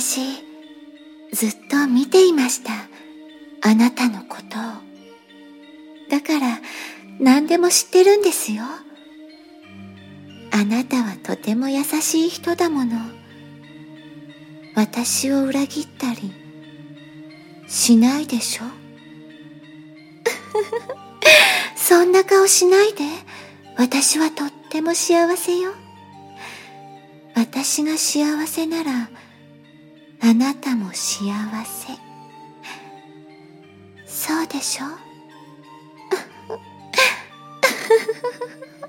私、ずっと見ていました。あなたのことを。だから何でも知ってるんですよ。あなたはとても優しい人だもの。私を裏切ったりしないでしょ？そんな顔しないで。私はとっても幸せよ。私が幸せならあなたも幸せ。そうでしょ？